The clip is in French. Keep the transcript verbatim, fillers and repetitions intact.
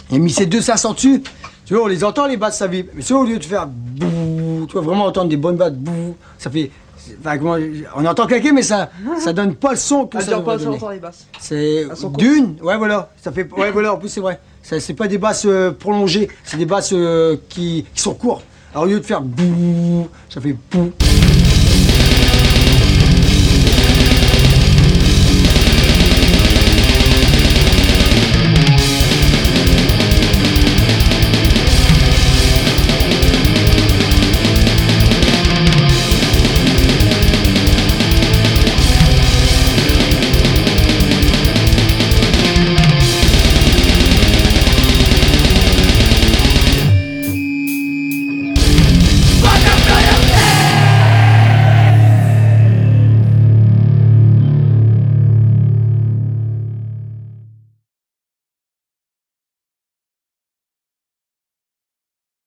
Il a mis ces deux cinq cents dessus. Tu vois, on les entend les basses, ça vibre. Mais tu vois, au lieu de faire bouh, tu vois, vraiment entendre des bonnes basses, bouh, ça fait. Enfin, comment, on entend claquer, mais ça, ça donne pas le son que Ah, ça dure pas devrait donner. longtemps les basses. C'est Elles sont d'une, ouais voilà, ça fait, ouais voilà, en plus c'est vrai. Ça, c'est pas des basses euh, prolongées, c'est des basses euh, qui, qui sont courtes. Alors au lieu de faire bouh, ça fait bouh.